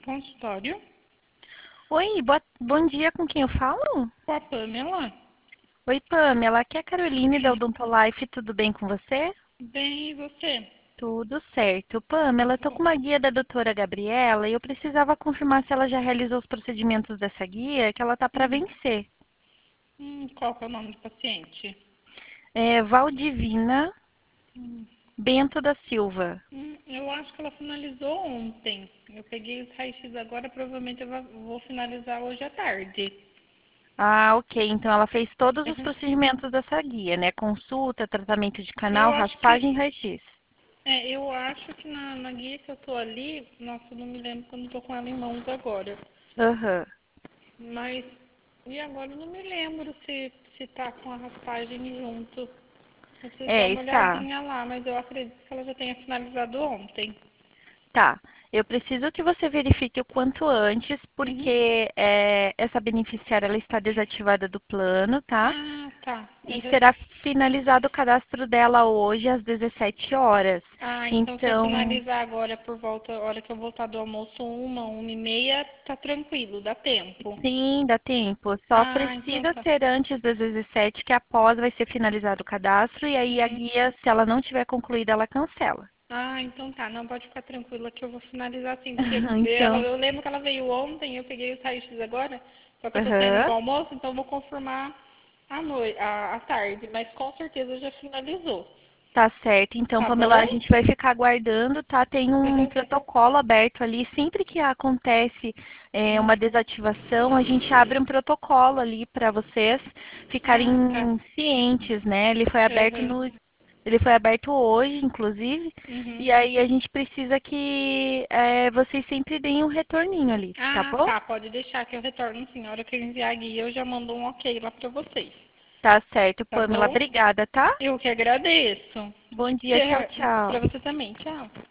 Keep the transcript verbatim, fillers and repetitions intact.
Consultório. Oi, boa- bom dia, com quem eu falo? Com a Pamela. Oi, Pamela, aqui é a Caroline da Odontolife, tudo bem com você? Bem, e você? Tudo certo. Pamela, eu tô com uma guia da doutora Gabriela e eu precisava confirmar se ela já realizou os procedimentos dessa guia, que ela tá para Hum, vencer. hum, qual que é o nome do paciente? É Valdivina Hum, Bento da Silva. hum, eu acho que ela finalizou ontem. Eu peguei os raios-x agora, provavelmente eu va- vou finalizar hoje à tarde. Ah, ok. Então ela fez todos os Uhum. procedimentos dessa guia, né? Consulta, tratamento de Eu canal, acho que, raspagem e raio-x. é, eu acho que na, na guia que eu tô ali, nossa, eu não me lembro quando eu tô com ela em mãos agora. Aham. Mas, e agora eu não me lembro se, se tá com a raspagem junto. Eu preciso dar É, uma está. olhadinha lá, mas eu acredito que ela já tenha finalizado ontem. Tá. Eu preciso que você verifique o quanto antes, Uhum. porque é, essa beneficiária ela está desativada do plano, tá? Ah, tá. E Uhum. será finalizado o cadastro dela hoje às dezessete horas. Ah, então se eu Então, finalizar agora por volta, hora que eu voltar do almoço, uma, uma e meia, tá tranquilo, dá tempo. sim, dá tempo. Só Ah, então precisa tá. ser antes das dezessete, que após vai ser finalizado o cadastro, e aí a Uhum. guia, se ela não tiver concluída, ela cancela. Ah, então tá. Não, pode ficar tranquila que eu vou finalizar sim, porque ela, Então, eu lembro que ela veio ontem, eu peguei os raios-x agora, só que eu tô saindo aham. do almoço, então eu vou confirmar à noite, à, à tarde, mas com certeza já finalizou. Tá certo. Então, Tá Pamela, a bom? gente vai ficar aguardando, tá? Tem um Uhum. protocolo aberto ali. Sempre que acontece é, Hum. uma desativação, a gente abre um protocolo ali para vocês ficarem Ah, tá. cientes, né? Ele foi aberto Uhum. no, ele foi aberto hoje, inclusive. Uhum. E aí a gente precisa que é, vocês sempre deem um retorninho ali, tá Ah, bom? tá. Pode deixar que eu retorno sim. Na hora que eu enviar a guia, eu já mando um ok lá pra vocês. Tá certo, Tá Pamela. bom? Obrigada, tá? Eu que agradeço. Bom dia, tchau, Tchau. Pra tchau. você também. Tchau.